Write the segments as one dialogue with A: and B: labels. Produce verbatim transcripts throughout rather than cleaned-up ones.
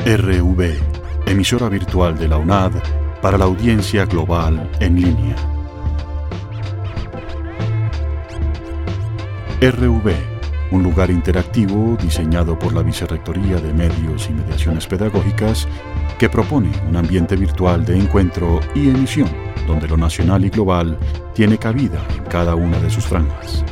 A: R V, emisora virtual de la U N A D para la audiencia global en línea. R V, un lugar interactivo diseñado por la Vicerrectoría de Medios y Mediaciones Pedagógicas que propone un ambiente virtual de encuentro y emisión donde lo nacional y global tiene cabida en cada una de sus franjas.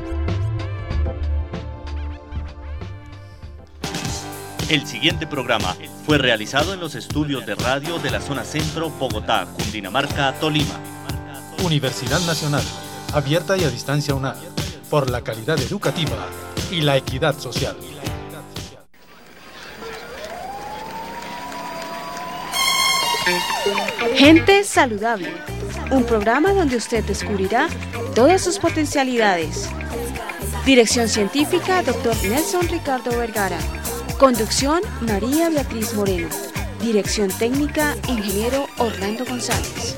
B: El siguiente programa fue realizado en los estudios de radio de la zona centro, Bogotá, Cundinamarca, Tolima.
C: Universidad Nacional, abierta y a distancia U N A D, por la calidad educativa y la equidad social.
D: Gente Saludable, un programa donde usted descubrirá todas sus potencialidades. Dirección científica, doctor Nelson Ricardo Vergara. Conducción, María Beatriz Moreno. Dirección técnica, ingeniero Orlando González.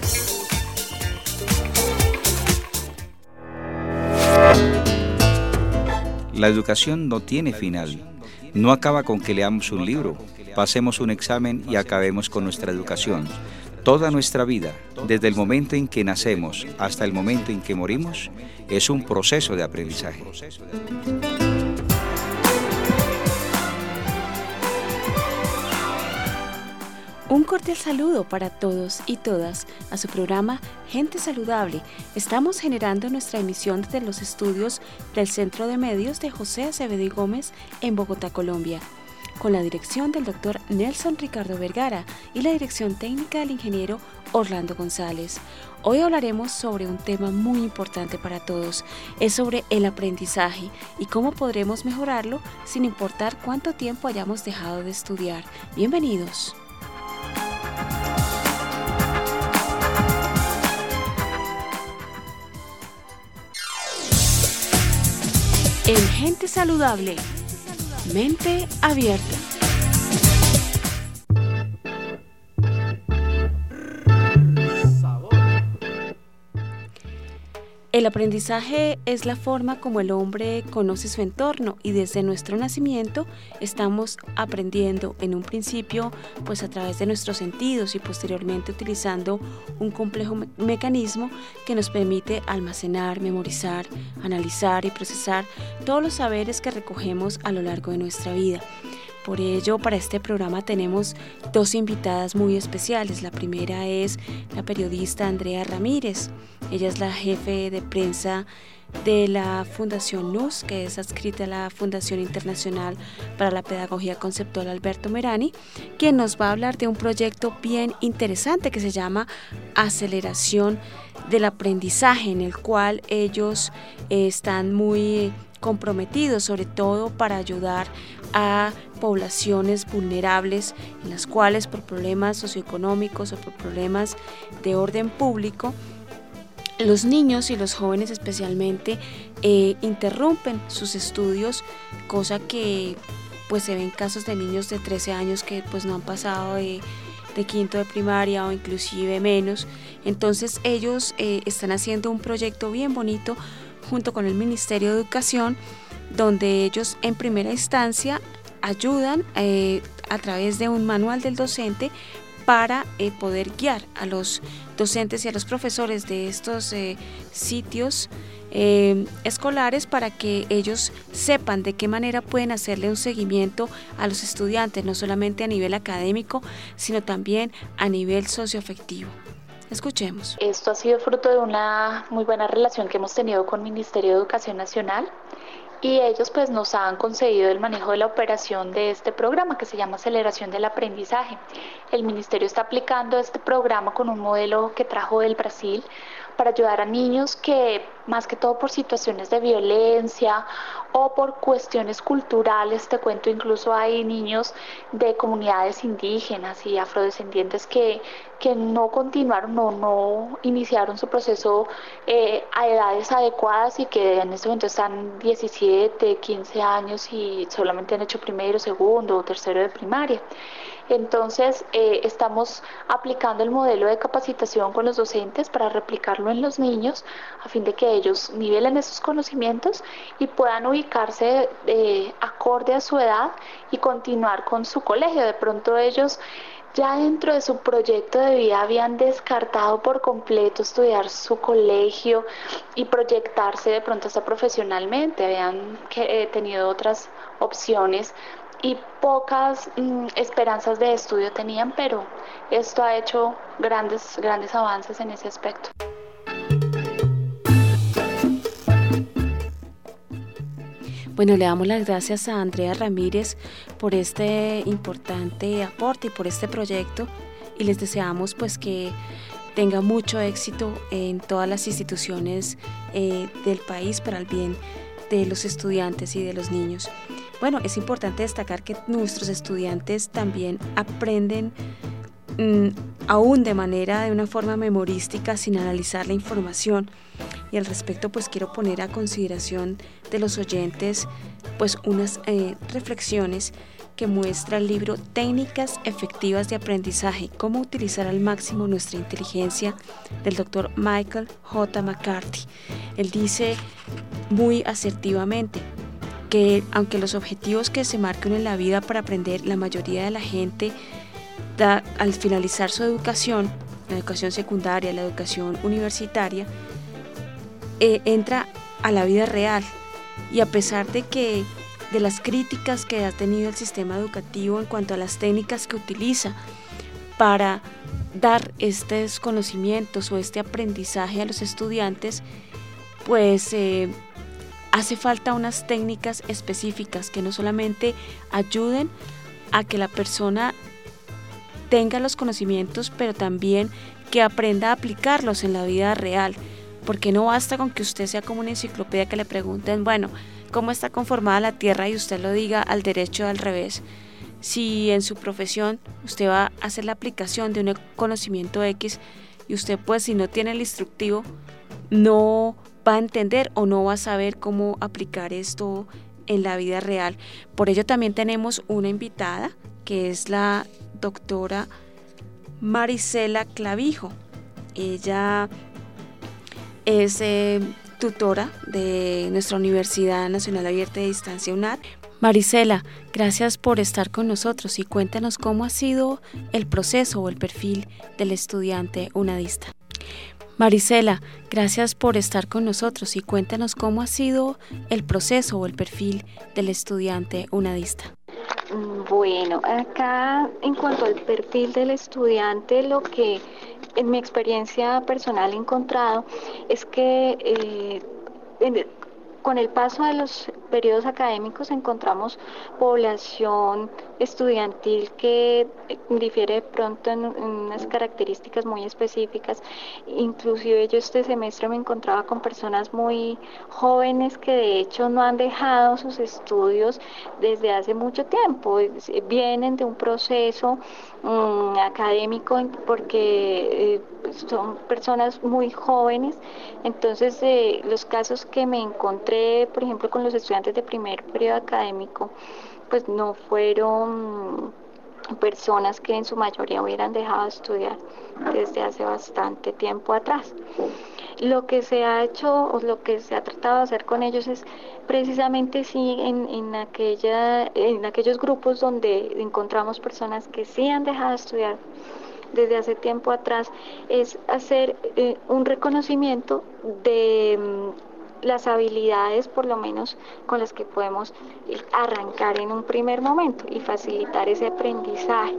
E: La educación no tiene final. No acaba con que leamos un libro, pasemos un examen y acabemos con nuestra educación. Toda nuestra vida, desde el momento en que nacemos hasta el momento en que morimos, es un proceso de aprendizaje.
D: Un cordial saludo para todos y todas a su programa Gente Saludable. Estamos generando nuestra emisión desde los estudios del Centro de Medios de José Acevedo y Gómez en Bogotá, Colombia, con la dirección del doctor Nelson Ricardo Vergara y la dirección técnica del ingeniero Orlando González. Hoy hablaremos sobre un tema muy importante para todos, es sobre el aprendizaje y cómo podremos mejorarlo sin importar cuánto tiempo hayamos dejado de estudiar. Bienvenidos. En Gente Saludable, mente abierta. El aprendizaje es la forma como el hombre conoce su entorno y desde nuestro nacimiento estamos aprendiendo en un principio pues a través de nuestros sentidos y posteriormente utilizando un complejo me- mecanismo que nos permite almacenar, memorizar, analizar y procesar todos los saberes que recogemos a lo largo de nuestra vida. Por ello, para este programa tenemos dos invitadas muy especiales. La primera es la periodista Andrea Ramírez. Ella es la jefe de prensa de la Fundación N U S, que es adscrita a la Fundación Internacional para la Pedagogía Conceptual Alberto Merani, quien nos va a hablar de un proyecto bien interesante que se llama Aceleración del Aprendizaje, en el cual ellos eh, están muy comprometidos, sobre todo para ayudar a poblaciones vulnerables en las cuales por problemas socioeconómicos o por problemas de orden público los niños y los jóvenes especialmente eh, interrumpen sus estudios, cosa que pues se ven casos de niños de trece años que pues no han pasado de, de quinto de primaria o inclusive menos. Entonces ellos eh, están haciendo un proyecto bien bonito junto con el Ministerio de Educación, donde ellos en primera instancia ayudan eh, a través de un manual del docente para eh, poder guiar a los docentes y a los profesores de estos eh, sitios eh, escolares para que ellos sepan de qué manera pueden hacerle un seguimiento a los estudiantes, no solamente a nivel académico, sino también a nivel socioafectivo. Escuchemos.
F: Esto ha sido fruto de una muy buena relación que hemos tenido con el Ministerio de Educación Nacional y ellos pues nos han concedido el manejo de la operación de este programa que se llama Aceleración del Aprendizaje. El Ministerio está aplicando este programa con un modelo que trajo del Brasil para ayudar a niños que más que todo por situaciones de violencia o por cuestiones culturales, te cuento, incluso hay niños de comunidades indígenas y afrodescendientes que, que no continuaron o no, no iniciaron su proceso eh, a edades adecuadas y que en este momento están diecisiete, quince años y solamente han hecho primero, segundo o tercero de primaria. Entonces eh, estamos aplicando el modelo de capacitación con los docentes para replicarlo incorporarlo en los niños a fin de que ellos nivelen esos conocimientos y puedan ubicarse eh, acorde a su edad y continuar con su colegio. De pronto ellos ya dentro de su proyecto de vida habían descartado por completo estudiar su colegio y proyectarse de pronto hasta profesionalmente, habían que, eh, tenido otras opciones y pocas mm, esperanzas de estudio tenían, pero esto ha hecho grandes, grandes avances en ese aspecto.
D: Bueno, le damos las gracias a Andrea Ramírez por este importante aporte y por este proyecto y les deseamos pues que tenga mucho éxito en todas las instituciones eh, del país para el bien de los estudiantes y de los niños. Bueno, es importante destacar que nuestros estudiantes también aprenden mmm, aún de manera, de una forma memorística, sin analizar la información. Y al respecto, pues quiero poner a consideración de los oyentes pues unas eh, reflexiones que muestra el libro Técnicas Efectivas de Aprendizaje, cómo utilizar al máximo nuestra inteligencia, del doctor Michael J. McCarthy. Él dice muy asertivamente que aunque los objetivos que se marcan en la vida para aprender, la mayoría de la gente da, al finalizar su educación, la educación secundaria, la educación universitaria, eh, entra a la vida real. Y a pesar de que de las críticas que ha tenido el sistema educativo en cuanto a las técnicas que utiliza para dar estos conocimientos o este aprendizaje a los estudiantes, pues eh, hace falta unas técnicas específicas que no solamente ayuden a que la persona tenga los conocimientos, pero también que aprenda a aplicarlos en la vida real, porque no basta con que usted sea como una enciclopedia que le pregunten, bueno, ¿cómo está conformada la Tierra? Y usted lo diga al derecho o al revés. Si en su profesión usted va a hacer la aplicación de un conocimiento X y usted pues si no tiene el instructivo no va a entender o no va a saber cómo aplicar esto en la vida real. Por ello también tenemos una invitada que es la doctora Marisela Clavijo. Ella es eh, tutora de nuestra Universidad Nacional Abierta de Distancia UNAD. Marisela, gracias por estar con nosotros y cuéntanos cómo ha sido el proceso o el perfil del estudiante unadista. Marisela, gracias por estar con nosotros y cuéntanos cómo ha sido el proceso o el perfil del estudiante unadista.
G: Bueno, acá en cuanto al perfil del estudiante, lo que en mi experiencia personal he encontrado es que eh, en, con el paso de los periodos académicos encontramos población estudiantil que difiere de pronto en, en unas características muy específicas. Inclusive yo este semestre me encontraba con personas muy jóvenes que de hecho no han dejado sus estudios desde hace mucho tiempo, vienen de un proceso um, académico porque eh, son personas muy jóvenes. Entonces eh, los casos que me encontré, por ejemplo, con los estudiantes de primer periodo académico, pues no fueron personas que en su mayoría hubieran dejado de estudiar desde hace bastante tiempo atrás. Lo que se ha hecho o lo que se ha tratado de hacer con ellos es precisamente sí en, en, aquella, en aquellos grupos donde encontramos personas que sí han dejado de estudiar desde hace tiempo atrás, es hacer eh, un reconocimiento de las habilidades por lo menos con las que podemos arrancar en un primer momento y facilitar ese aprendizaje.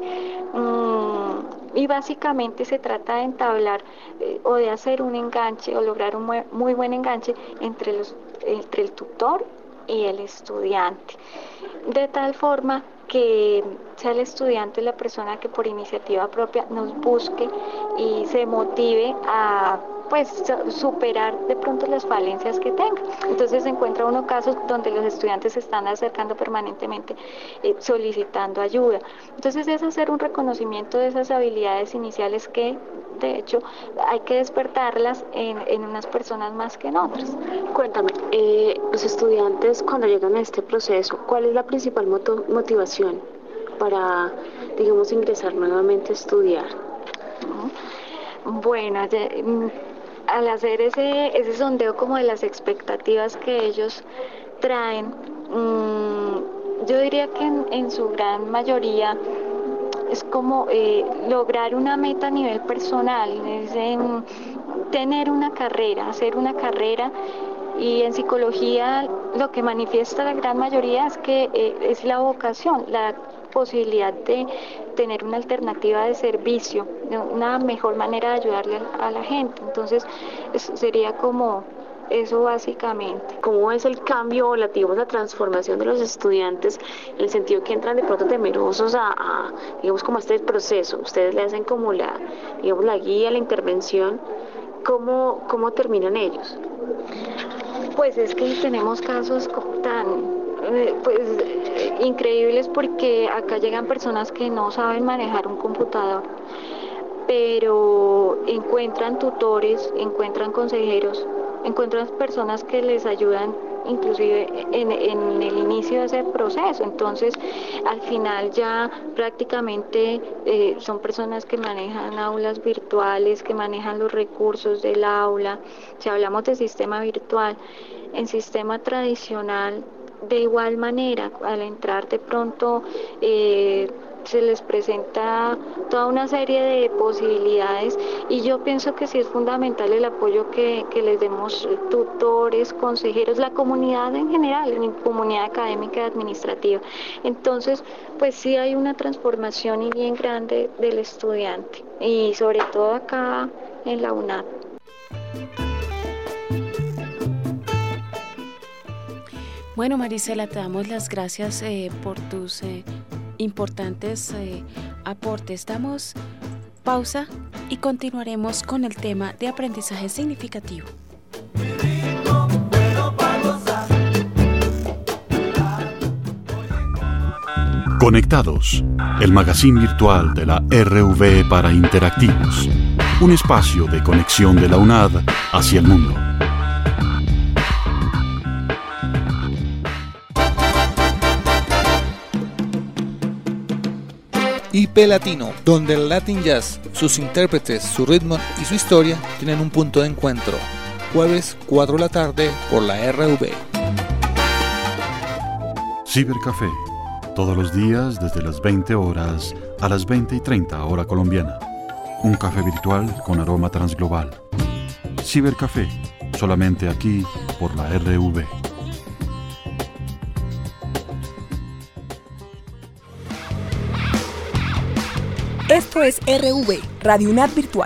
G: Mm, y básicamente se trata de entablar eh, o de hacer un enganche o lograr un muy, muy buen enganche entre, los, entre el tutor y el estudiante, de tal forma que sea el estudiante la persona que por iniciativa propia nos busque y se motive a pues superar de pronto las falencias que tenga. Entonces se encuentra uno casos donde los estudiantes se están acercando permanentemente eh, solicitando ayuda. Entonces es hacer un reconocimiento de esas habilidades iniciales que de hecho hay que despertarlas en, en unas personas más que en otras.
H: Cuéntame, eh, los estudiantes cuando llegan a este proceso, ¿cuál es la principal moto- motivación para, digamos, ingresar nuevamente a estudiar?
G: Bueno, ya, al hacer ese, ese sondeo como de las expectativas que ellos traen, mmm, yo diría que en, en su gran mayoría es como eh, lograr una meta a nivel personal, es en tener una carrera, hacer una carrera. Y en psicología lo que manifiesta la gran mayoría es que eh, es la vocación, la posibilidad de tener una alternativa de servicio, una mejor manera de ayudarle a la gente. Entonces eso sería como eso básicamente.
H: ¿Cómo es el cambio, la, digamos, la transformación de los estudiantes en el sentido que entran de pronto temerosos a, a digamos, como a este proceso? Ustedes le hacen como la, digamos, la guía, la intervención. ¿Cómo, cómo terminan ellos?
G: Pues es que tenemos casos tan eh, pues, eh, increíbles, porque acá llegan personas que no saben manejar un computador, pero encuentran tutores, encuentran consejeros, encuentran personas que les ayudan inclusive en, en el inicio de ese proceso. Entonces al final ya prácticamente eh, son personas que manejan aulas virtuales, que manejan los recursos del aula. Si hablamos de sistema virtual, en sistema tradicional de igual manera, al entrar de pronto eh, se les presenta toda una serie de posibilidades, y yo pienso que sí es fundamental el apoyo que, que les demos tutores, consejeros, la comunidad en general, la comunidad académica y administrativa. Entonces, pues sí hay una transformación y bien grande del estudiante, y sobre todo acá en la UNAP.
D: Bueno, Marisela, te damos las gracias eh, por tus eh, importantes eh, aportes. Damos pausa y continuaremos con el tema de aprendizaje significativo.
A: Conectados, el magazine virtual de la R V para interactivos, un espacio de conexión de la UNAD hacia el mundo.
I: I P Latino, donde el Latin Jazz, sus intérpretes, su ritmo y su historia tienen un punto de encuentro. Jueves, cuatro de la tarde, por la R V.
A: Cibercafé, todos los días desde las veinte horas a las veinte y treinta hora colombiana. Un café virtual con aroma transglobal. Cibercafé, solamente aquí por la R V.
J: Esto es R V, Radio UNAD Virtual.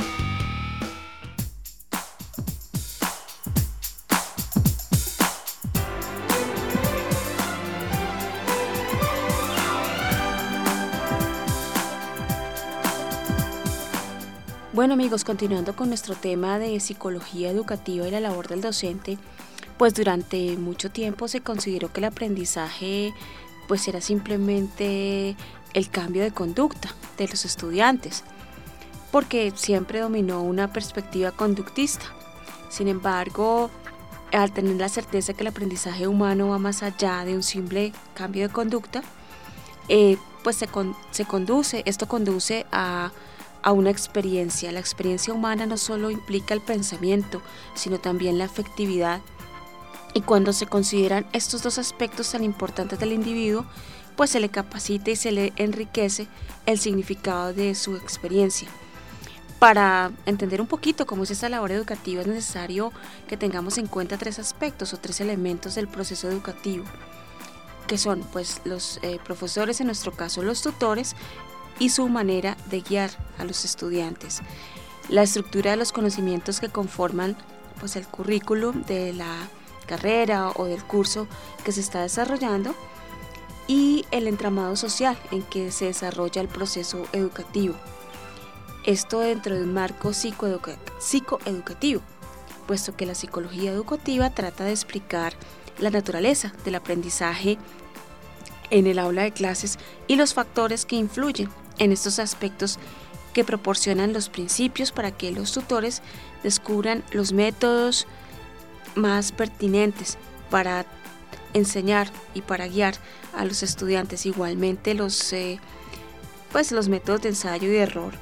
D: Bueno, amigos, continuando con nuestro tema de psicología educativa y la labor del docente, pues durante mucho tiempo se consideró que el aprendizaje pues era simplemente el cambio de conducta de los estudiantes, porque siempre dominó una perspectiva conductista. Sin embargo, al tener la certeza que el aprendizaje humano va más allá de un simple cambio de conducta, eh, pues se, con, se conduce, esto conduce a, a una experiencia. La experiencia humana no solo implica el pensamiento, sino también la afectividad. Y cuando se consideran estos dos aspectos tan importantes del individuo, pues se le capacita y se le enriquece el significado de su experiencia. Para entender un poquito cómo es esta labor educativa, es necesario que tengamos en cuenta tres aspectos o tres elementos del proceso educativo, que son pues los eh, profesores, en nuestro caso los tutores, y su manera de guiar a los estudiantes. La estructura de los conocimientos que conforman pues el currículum de la carrera o del curso que se está desarrollando, y el entramado social en que se desarrolla el proceso educativo. Esto dentro de un marco psicoeduca- psicoeducativo, puesto que la psicología educativa trata de explicar la naturaleza del aprendizaje en el aula de clases y los factores que influyen en estos aspectos, que proporcionan los principios para que los tutores descubran los métodos más pertinentes para enseñar y para guiar a los estudiantes. Igualmente los, eh, pues los métodos de ensayo y de error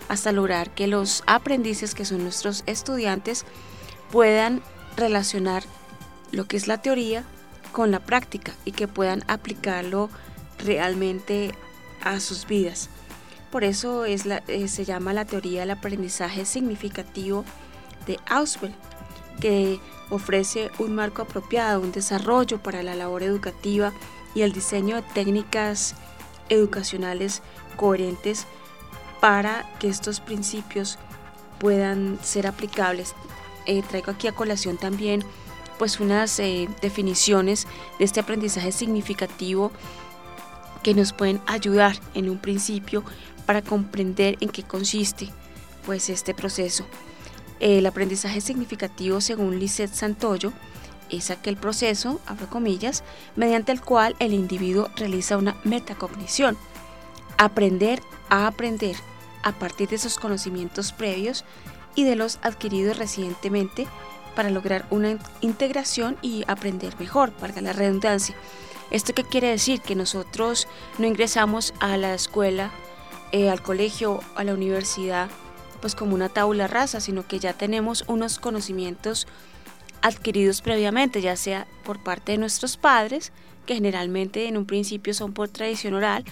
D: hasta lograr que los aprendices, que son nuestros estudiantes, puedan relacionar lo que es la teoría con la práctica y que puedan aplicarlo realmente a sus vidas. Por eso es la, eh, se llama la teoría del aprendizaje significativo de Ausubel, que ofrece un marco apropiado, un desarrollo para la labor educativa y el diseño de técnicas educacionales coherentes para que estos principios puedan ser aplicables. Eh, traigo aquí a colación también pues unas eh, definiciones de este aprendizaje significativo que nos pueden ayudar en un principio para comprender en qué consiste pues este proceso. El aprendizaje significativo, según Lisette Santoyo, es aquel proceso, abro comillas, mediante el cual el individuo realiza una metacognición, aprender a aprender a partir de sus conocimientos previos y de los adquiridos recientemente para lograr una integración y aprender mejor, valga la redundancia. ¿Esto qué quiere decir? Que nosotros no ingresamos a la escuela, eh, al colegio, a la universidad, pues como una tabula rasa, sino que ya tenemos unos conocimientos adquiridos previamente, ya sea por parte de nuestros padres, que generalmente en un principio son por tradición oral,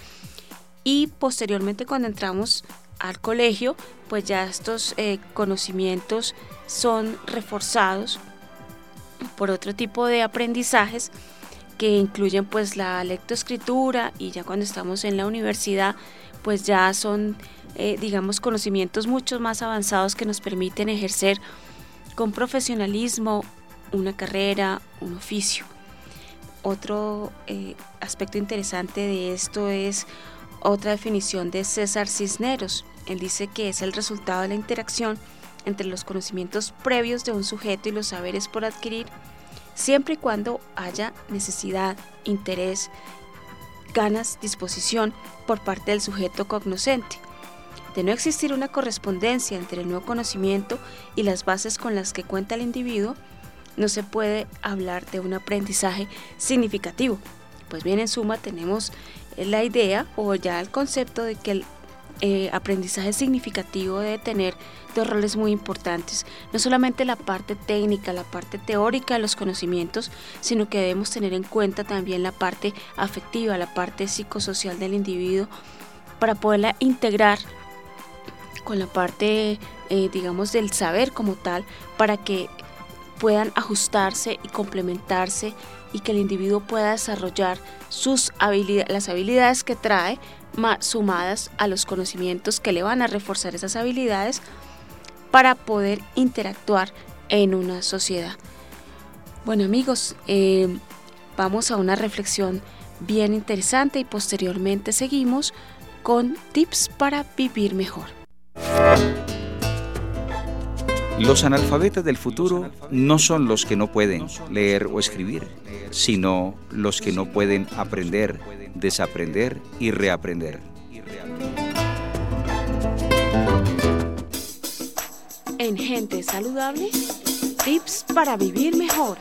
D: y posteriormente cuando entramos al colegio, pues ya estos eh, conocimientos son reforzados por otro tipo de aprendizajes que incluyen pues la lectoescritura, y ya cuando estamos en la universidad pues ya son eh, digamos conocimientos mucho más avanzados que nos permiten ejercer con profesionalismo una carrera, un oficio. Otro eh, aspecto interesante de esto es otra definición de César Cisneros. Él dice que es el resultado de la interacción entre los conocimientos previos de un sujeto y los saberes por adquirir, siempre y cuando haya necesidad, interés, ganas, disposición por parte del sujeto cognoscente. De no existir una correspondencia entre el nuevo conocimiento y las bases con las que cuenta el individuo, no se puede hablar de un aprendizaje significativo. Pues bien, en suma, tenemos la idea o ya el concepto de que el eh, aprendizaje significativo debe tener dos roles muy importantes, no solamente la parte técnica, la parte teórica de los conocimientos, sino que debemos tener en cuenta también la parte afectiva, la parte psicosocial del individuo, para poderla integrar con la parte, eh, digamos, del saber como tal, para que puedan ajustarse y complementarse y que el individuo pueda desarrollar sus habilidades, las habilidades que trae, sumadas a los conocimientos que le van a reforzar esas habilidades para poder interactuar en una sociedad. Bueno, amigos, eh, vamos a una reflexión bien interesante y posteriormente seguimos con tips para vivir mejor.
E: Los analfabetas del futuro no son los que no pueden leer o escribir, sino los que no pueden aprender, desaprender y reaprender.
D: En Gente Saludable, tips para vivir mejor.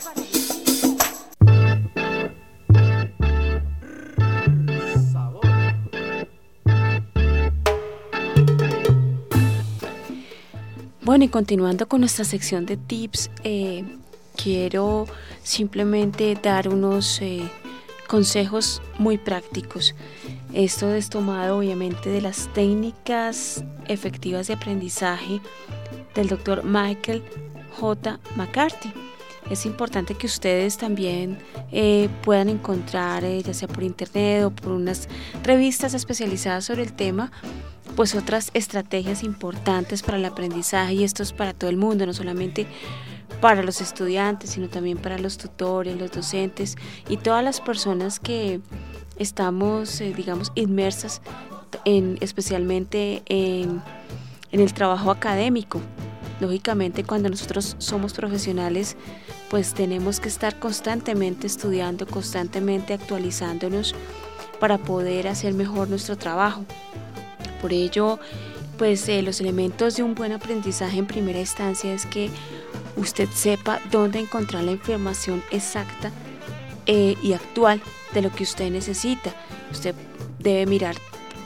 D: Bueno, y continuando con nuestra sección de tips, eh, quiero simplemente dar unos eh, consejos muy prácticos. Esto es tomado obviamente de las técnicas efectivas de aprendizaje del doctor Michael J. McCarthy. Es importante que ustedes también eh, puedan encontrar, eh, ya sea por internet o por unas revistas especializadas sobre el tema, pues otras estrategias importantes para el aprendizaje, y esto es para todo el mundo, no solamente para los estudiantes, sino también para los tutores, los docentes y todas las personas que estamos, eh, digamos, inmersas en, especialmente en, en el trabajo académico. Lógicamente, cuando nosotros somos profesionales, pues tenemos que estar constantemente estudiando, constantemente actualizándonos para poder hacer mejor nuestro trabajo. Por ello, pues eh, los elementos de un buen aprendizaje en primera instancia es que usted sepa dónde encontrar la información exacta eh, y actual de lo que usted necesita. Usted debe mirar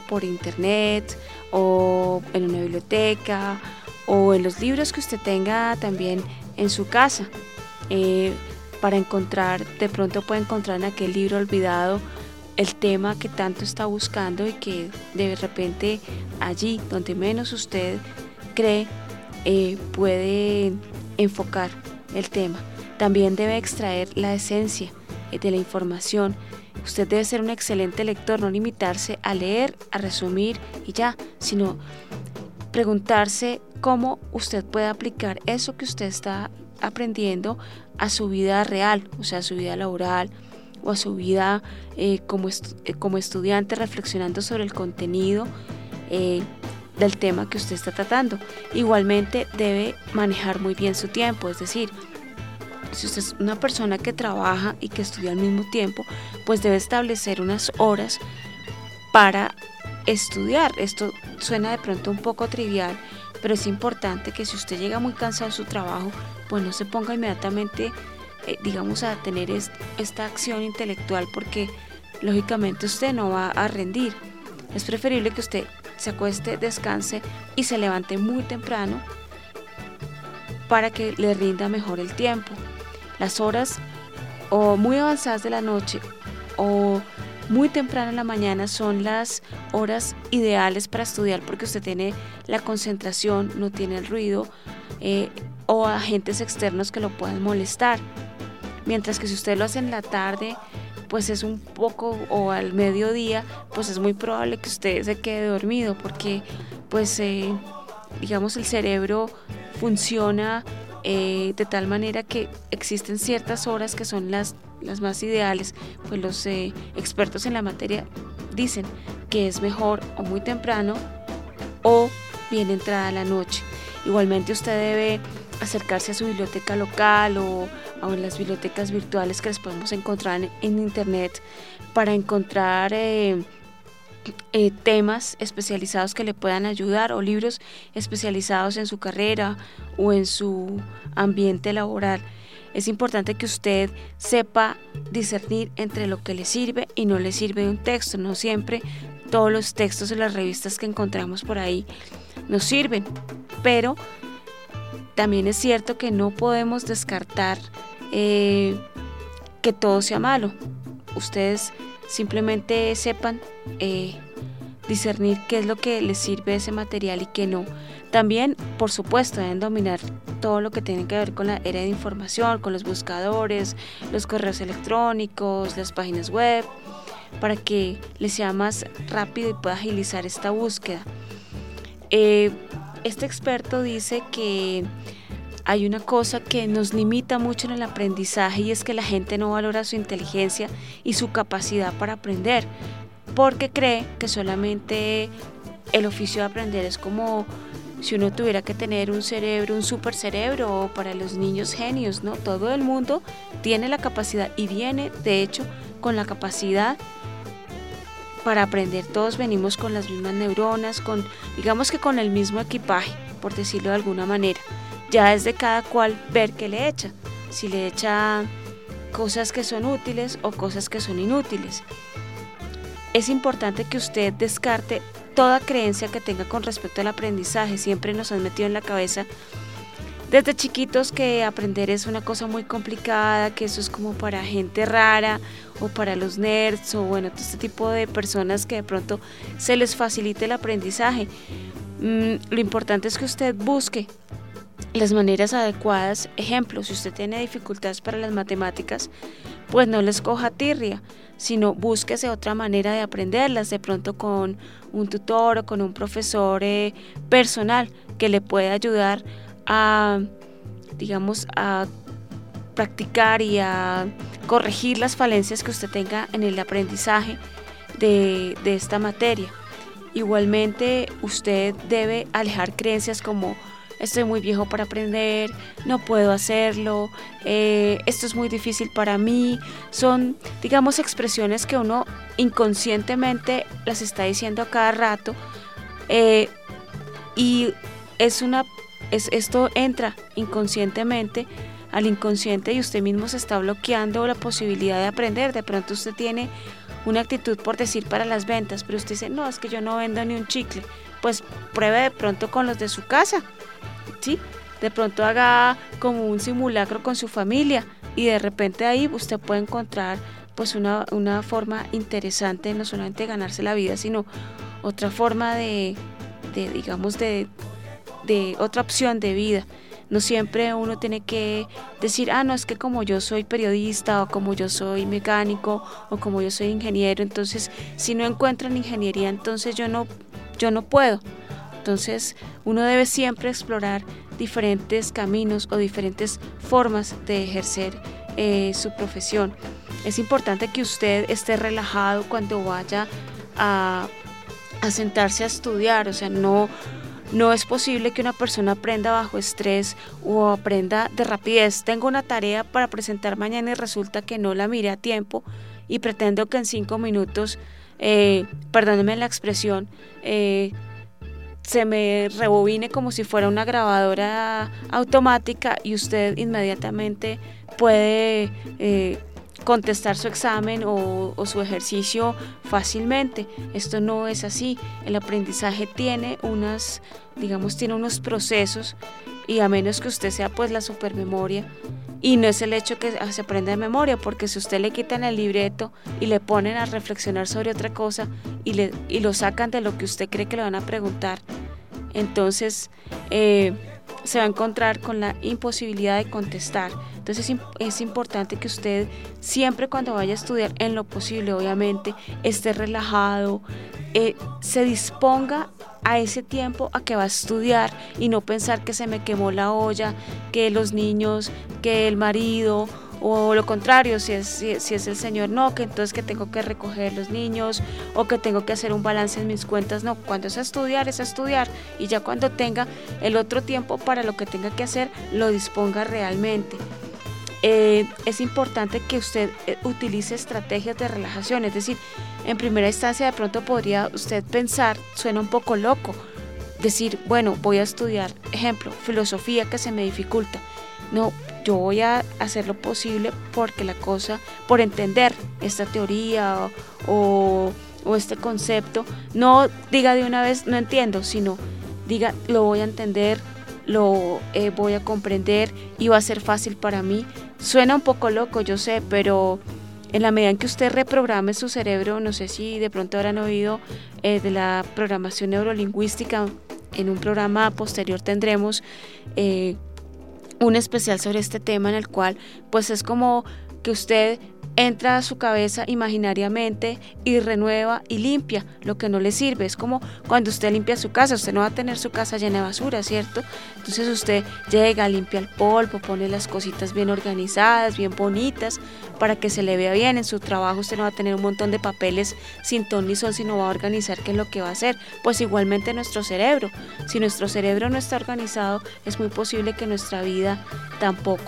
D: por internet o en una biblioteca o en los libros que usted tenga también en su casa, eh, para encontrar, de pronto puede encontrar en aquel libro olvidado el tema que tanto está buscando y que de repente allí donde menos usted cree eh, puede enfocar el tema. También debe extraer la esencia de la información. Usted debe ser un excelente lector, no limitarse a leer, a resumir y ya, sino preguntarse cómo usted puede aplicar eso que usted está aprendiendo a su vida real, o sea, a su vida laboral o a su vida eh, como, estu- eh, como estudiante, reflexionando sobre el contenido eh, del tema que usted está tratando. Igualmente debe manejar muy bien su tiempo, es decir, si usted es una persona que trabaja y que estudia al mismo tiempo, pues debe establecer unas horas para estudiar. Esto suena de pronto un poco trivial, pero es importante que si usted llega muy cansado de su trabajo, pues no se ponga inmediatamente, eh, digamos, a tener est- esta acción intelectual, porque lógicamente usted no va a rendir. Es preferible que usted se acueste, descanse y se levante muy temprano para que le rinda mejor el tiempo. Las horas o muy avanzadas de la noche o muy temprano en la mañana son las horas ideales para estudiar, porque usted tiene la concentración, no tiene el ruido eh, o agentes externos que lo puedan molestar. Mientras que si usted lo hace en la tarde, pues es un poco, o al mediodía, pues es muy probable que usted se quede dormido, porque pues eh, digamos el cerebro funciona eh, de tal manera que existen ciertas horas que son las, las más ideales. Pues los eh, expertos en la materia dicen que es mejor o muy temprano o bien entrada la noche. Igualmente usted debe acercarse a su biblioteca local o a las bibliotecas virtuales que les podemos encontrar en, en internet para encontrar eh, eh, temas especializados que le puedan ayudar, o libros especializados en su carrera o en su ambiente laboral. Es importante que usted sepa discernir entre lo que le sirve y no le sirve de un texto. No siempre todos los textos en las revistas que encontramos por ahí nos sirven, pero también es cierto que no podemos descartar eh, que todo sea malo. Ustedes simplemente sepan eh, discernir qué es lo que les sirve ese material y qué no. También, por supuesto, deben dominar todo lo que tiene que ver con la era de información, con los buscadores, los correos electrónicos, las páginas web, para que les sea más rápido y pueda agilizar esta búsqueda. Eh, Este experto dice que hay una cosa que nos limita mucho en el aprendizaje, y es que la gente no valora su inteligencia y su capacidad para aprender, porque cree que solamente el oficio de aprender es como si uno tuviera que tener un cerebro, un super cerebro, o para los niños genios, ¿no? Todo el mundo tiene la capacidad y viene, de hecho, con la capacidad para aprender. Todos venimos con las mismas neuronas, con, digamos que con el mismo equipaje, por decirlo de alguna manera. Ya es de cada cual ver qué le echa, si le echa cosas que son útiles o cosas que son inútiles. Es importante que usted descarte toda creencia que tenga con respecto al aprendizaje. Siempre nos han metido en la cabeza desde chiquitos que aprender es una cosa muy complicada, que eso es como para gente rara o para los nerds, o bueno, todo este tipo de personas que de pronto se les facilite el aprendizaje. Mm, lo importante es que usted busque las maneras adecuadas. Ejemplo, si usted tiene dificultades para las matemáticas, pues no les coja tirria, sino búsquese otra manera de aprenderlas, de pronto con un tutor o con un profesor eh, personal que le pueda ayudar a, digamos, a practicar y a corregir las falencias que usted tenga en el aprendizaje de, de esta materia. Igualmente, usted debe alejar creencias como: estoy muy viejo para aprender, no puedo hacerlo, eh, esto es muy difícil para mí. Son, digamos, expresiones que uno inconscientemente las está diciendo a cada rato, eh, y es una, es, esto entra inconscientemente al inconsciente y usted mismo se está bloqueando la posibilidad de aprender. De pronto usted tiene una actitud por decir para las ventas, pero usted dice, no, es que yo no vendo ni un chicle, pues pruebe de pronto con los de su casa, ¿sí? De pronto haga como un simulacro con su familia y de repente ahí usted puede encontrar pues una, una forma interesante, no solamente de ganarse la vida, sino otra forma de, de digamos, de, de otra opción de vida. No siempre uno tiene que decir, ah, no, es que como yo soy periodista, o como yo soy mecánico, o como yo soy ingeniero, entonces si no encuentro en ingeniería, entonces yo no, yo no puedo. Entonces uno debe siempre explorar diferentes caminos o diferentes formas de ejercer eh, su profesión. Es importante que usted esté relajado cuando vaya a, a sentarse a estudiar, o sea, no... No es posible que una persona aprenda bajo estrés o aprenda de rapidez. Tengo una tarea para presentar mañana y resulta que no la miré a tiempo y pretendo que en cinco minutos, eh, perdónenme la expresión, eh, se me rebobine como si fuera una grabadora automática y usted inmediatamente puede eh, contestar su examen o, o su ejercicio fácilmente. Esto no es así. El aprendizaje tiene unas, digamos, tiene unos procesos y a menos que usted sea pues la supermemoria, y no es el hecho que se aprenda de memoria, porque si usted le quitan el libreto y le ponen a reflexionar sobre otra cosa y, le, y lo sacan de lo que usted cree que le van a preguntar, entonces eh, se va a encontrar con la imposibilidad de contestar. Entonces es importante que usted siempre cuando vaya a estudiar, en lo posible obviamente, esté relajado, eh, se disponga a ese tiempo a que va a estudiar y no pensar que se me quemó la olla, que los niños, que el marido, o lo contrario, si es, si, si es el señor, no, que entonces que tengo que recoger los niños o que tengo que hacer un balance en mis cuentas. No, cuando es a estudiar, es a estudiar, y ya cuando tenga el otro tiempo para lo que tenga que hacer, lo disponga realmente. Eh, es importante que usted eh, utilice estrategias de relajación, es decir, en primera instancia de pronto podría usted pensar, suena un poco loco, decir, bueno, voy a estudiar, ejemplo, filosofía que se me dificulta. No, yo voy a hacer lo posible porque la cosa, por entender esta teoría o, o, o este concepto, no diga de una vez no entiendo, sino diga lo voy a entender, lo eh, voy a comprender y va a ser fácil para mí. Suena un poco loco, yo sé, pero en la medida en que usted reprograme su cerebro, no sé si de pronto habrán oído eh, de la programación neurolingüística, en un programa posterior tendremos eh, un especial sobre este tema en el cual pues es como que usted entra a su cabeza imaginariamente y renueva y limpia lo que no le sirve. Es como cuando usted limpia su casa, usted no va a tener su casa llena de basura, ¿cierto? Entonces usted llega, limpia el polvo, pone las cositas bien organizadas, bien bonitas, para que se le vea bien. En su trabajo usted no va a tener un montón de papeles sin ton ni son, sino va a organizar qué es lo que va a hacer. Pues igualmente nuestro cerebro, si nuestro cerebro no está organizado, es muy posible que nuestra vida tampoco.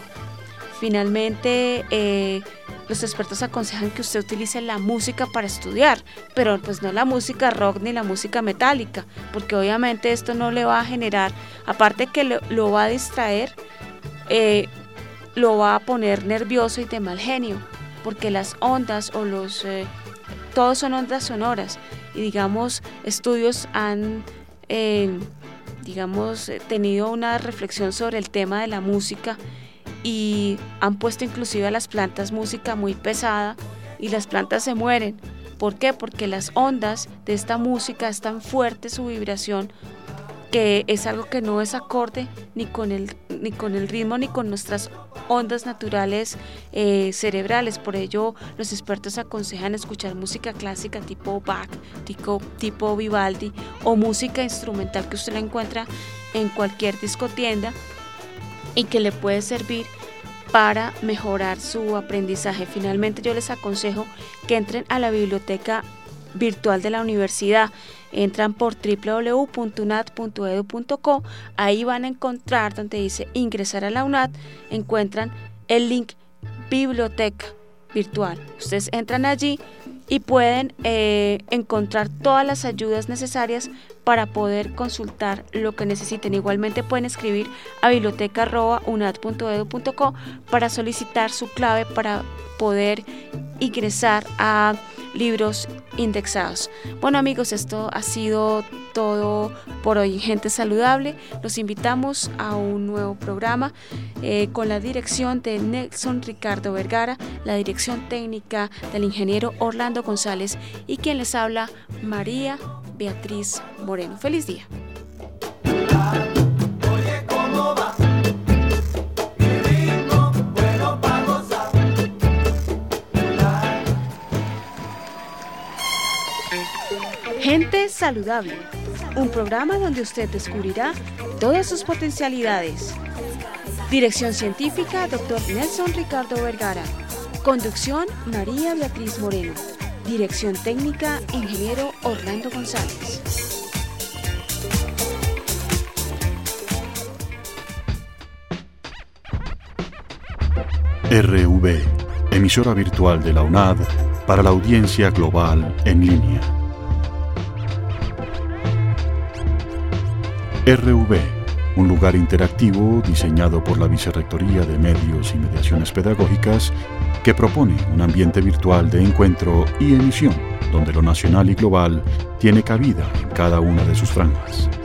D: Finalmente, eh, los expertos aconsejan que usted utilice la música para estudiar, pero pues no la música rock ni la música metálica, porque obviamente esto no le va a generar, aparte que lo, lo va a distraer, eh, lo va a poner nervioso y de mal genio, porque las ondas o los, eh, todos son ondas sonoras, y digamos, estudios han, eh, digamos, tenido una reflexión sobre el tema de la música, y han puesto inclusive a las plantas música muy pesada y las plantas se mueren. ¿Por qué? Porque las ondas de esta música es tan fuerte su vibración que es algo que no es acorde ni con el, ni con el ritmo ni con nuestras ondas naturales eh, cerebrales. Por ello los expertos aconsejan escuchar música clásica tipo Bach, tipo, tipo Vivaldi, o música instrumental que usted la encuentra en cualquier discotienda y que le puede servir para mejorar su aprendizaje. Finalmente yo les aconsejo que entren a la biblioteca virtual de la universidad. Entran por doble u doble u doble u punto u n a t punto e d u punto co, ahí van a encontrar donde dice ingresar a la U N A T, encuentran el link biblioteca virtual. Ustedes entran allí y pueden eh, encontrar todas las ayudas necesarias para poder consultar lo que necesiten. Igualmente pueden escribir a biblioteca arroba u n a t punto e d u punto co para solicitar su clave para poder ingresar a libros indexados. Bueno amigos, esto ha sido todo por hoy en Gente Saludable. Los invitamos a un nuevo programa eh, con la dirección de Nelson Ricardo Vergara, la dirección técnica del ingeniero Orlando González y quien les habla, María Beatriz Moreno. Feliz día. Gente Saludable, un programa donde usted descubrirá todas sus potencialidades. Dirección científica, doctor Nelson Ricardo Vergara. Conducción, María Beatriz Moreno. Dirección técnica, ingeniero Orlando González.
A: R V, emisora virtual de la UNAD para la audiencia global en línea. R V, un lugar interactivo diseñado por la Vicerrectoría de Medios y Mediaciones Pedagógicas que propone un ambiente virtual de encuentro y emisión donde lo nacional y global tiene cabida en cada una de sus franjas.